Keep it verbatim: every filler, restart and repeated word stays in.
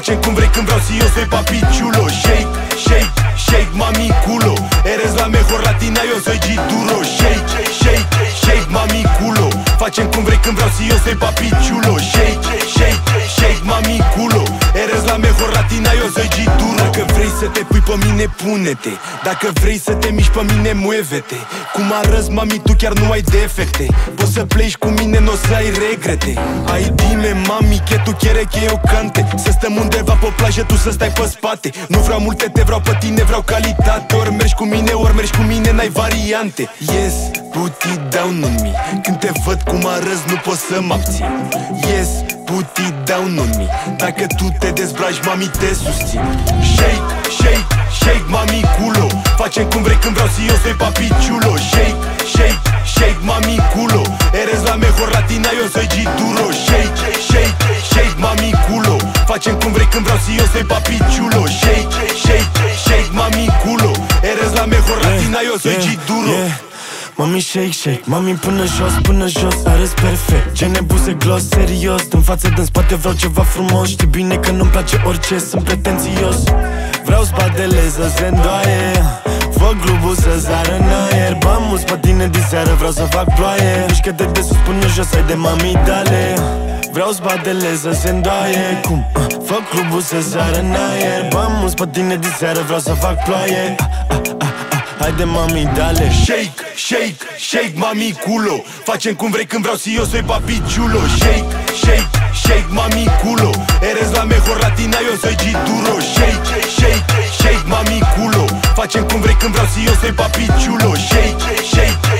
Facem cum vrei când vreau si yo soy papi chulo. Shake, shake, shake mami culo. Eres la mejor latina, yo soy G duro. Shake, shake, shake mami culo. Facem cum vrei când vreau si yo soy papi chulo. Shake, shake, shake mami culo. Eres la mejor latina, yo soy G duro. Dacă vrei să te pui pe mine, pune-te. Dacă vrei să te miști pe mine, mueve-te. Cum arăți, mami, tu chiar nu ai defecte. Poți să pleci cu mine, n-o să ai regrete. Ai dime, mami, che tu quiere que eu cante. Să stăm undeva pe plajă, tu să stai pe spate. Nu vreau multe, te vreau pe tine, vreau calitate. Ori mergi cu mine, ori mergi cu mine, n-ai variante. Yes, put it down on me. Când te văd cum arăți, nu pot să mă abțin. Yes, put it down on me. Dacă tu te dezbraci, mami, te susțin. Shake, shake, shake mami culo. Facem cum vrei când vreau si yo soy papi chulo. Shake, shake, shake mami culo. Eres la mejor latina, yo soy G duro. Shake, shake, shake mami culo. Facem cum vrei când vreau si yo soy papi chulo. Shake, shake, shake mami culo. Eres la mejor latina, yo soy G duro. Mami shake, shake, mami până jos, până jos, arăți perfect. Ce nebuze gloss, serios, din față, din spate vreau ceva frumos. Știi bine că nu-mi place orice, sunt pretențios. Vreau spatele să se îndoaie, fă globul să zară în aer. Bam mulți pe tine de seară, vreau să fac ploaie. Mișcă-te de sus până jos, ai de mami dale. Vreau spatele să se îndoaie, cum? Uh, fă clubul să zară în aer. Bam mulți pe tine de seară, vreau să fac ploaie. uh, uh, uh. Haide mami, dale. Shake, shake, shake mami culo. Facem cum vrei când vreau si yo soy papi chulo. Shake, shake, shake mami culo. Eres la mejor latina, yo soy G duro. Shake, shake, shake mami culo. Facem cum vrei când vreau si yo soy papi chulo. Shake, shake